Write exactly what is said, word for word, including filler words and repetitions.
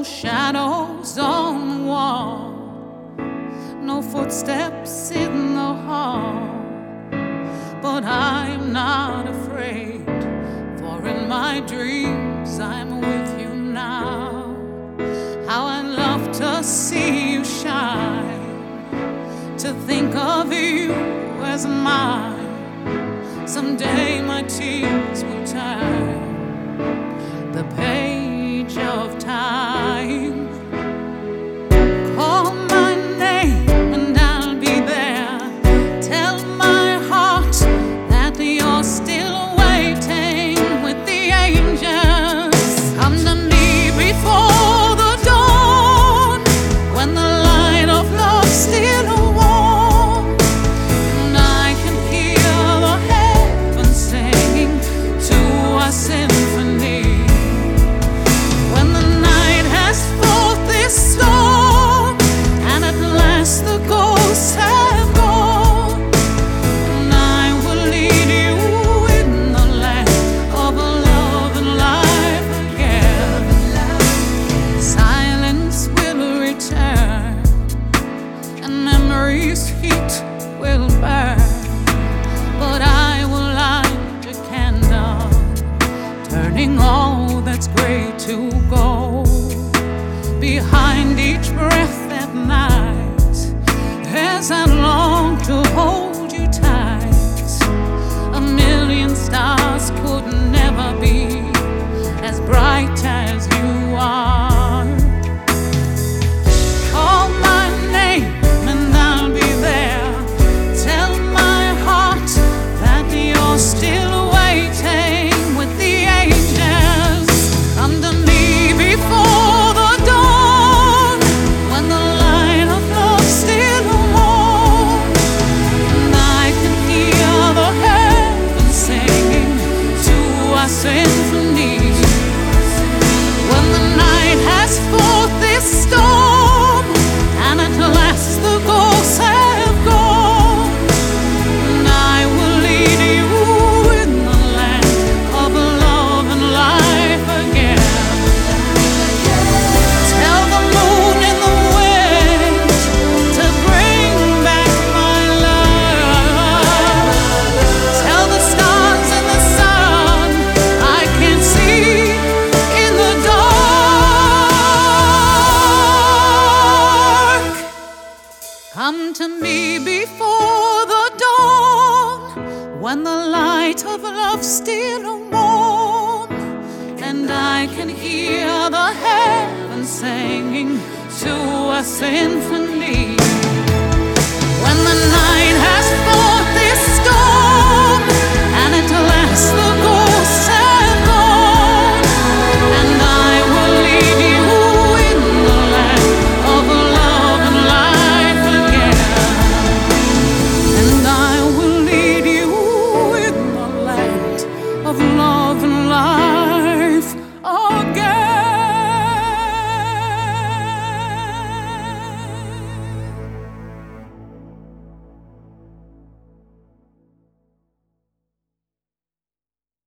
shadows on the wall, no footsteps in the hall. But I'm not afraid, for in my dreams I'm with you now. How I love to see you shine, to think of you as mine. Someday my tears will turn the page of time. Call my name and I'll be there. Tell my heart that you're still waiting with the angels. Come to me before the dawn, when the light of love's still warm, and I can hear the heavens singing to a symphony. When the night has fought this storm, and at last the ghosts have gone, and I will lead you in the land of love and life again. Silence will return, and memory's heat will burn, but I will light a candle, turning all that's great to gold. Behind each breath at night, as I long to hold you tight, a million stars could never be as bright as you are. Call my name and I'll be there. Tell my heart that you're still waiting with the angels. Come to me before the dawn, when the light of love's still warm, and I can hear the heavens singing to a symphony. When the night has fought this storm, and at last the ghosts have gone, and I will lead you in the land of love and life again. Tell the moon and the wind to bring back my love. Tell the stars and the sun I can see in the dark. Come to me before the dawn, when the light of love's still warm, and I can hear the heavens singing to a symphony.